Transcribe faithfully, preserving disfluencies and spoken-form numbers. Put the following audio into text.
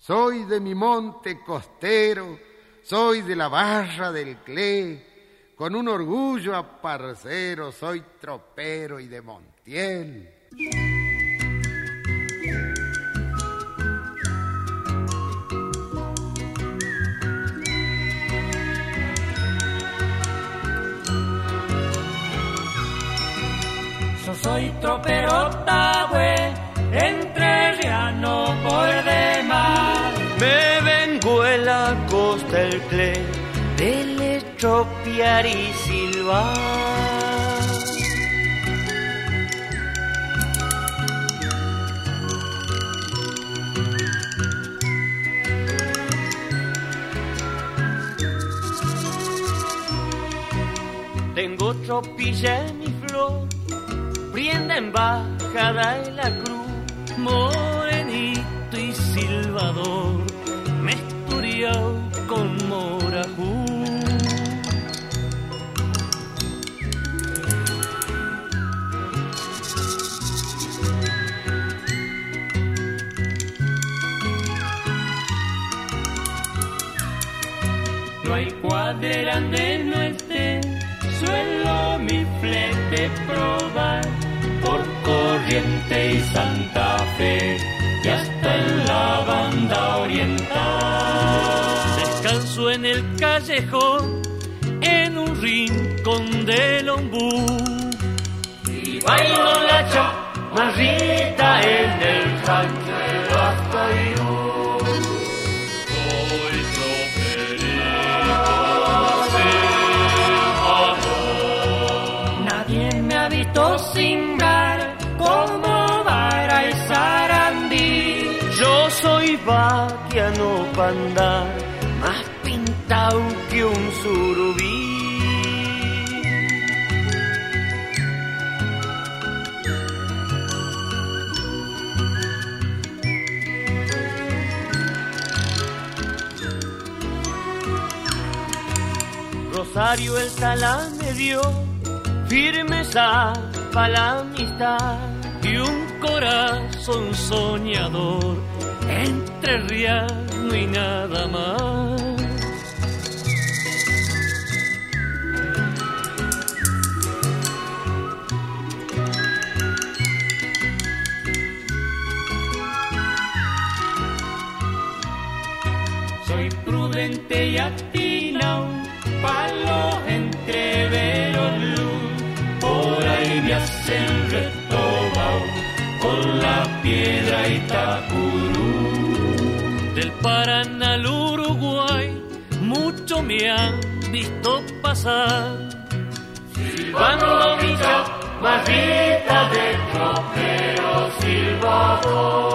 Soy de mi monte costero, soy de la barra del Cle, con un orgullo aparcero, soy tropero y de Montiel. Yo soy troperota, güey, entrerriano por demás. Me vengo en la costa del Cle, de estropiar y silbar. Tengo tropilla en mi flor, prienda embajada en la cruz, morenito y silbador, mesturiao con morajú. No hay cuadrera donde no esté, suelo mi flete probar por Corriente y Santa Fe y hasta en la banda oriental. Descanso en el callejón, en un rincón del ombú, y bailo la chamarrita en el rancho de Bastairú. Simbrar como vara y sarandí. Yo soy vaquiano pa' andar, más pintado que un surubí. Rosario el talán me dio firmeza pa' la amistad y un corazón soñador, entrerriano y nada más. Soy prudente y atinao pa' los entreveros luz, por ahí me hacen retobao con la piedra Itacurú. Del Paraná al Uruguay, mucho me han visto pasar, silbando mi chamarrita de tropero silbador.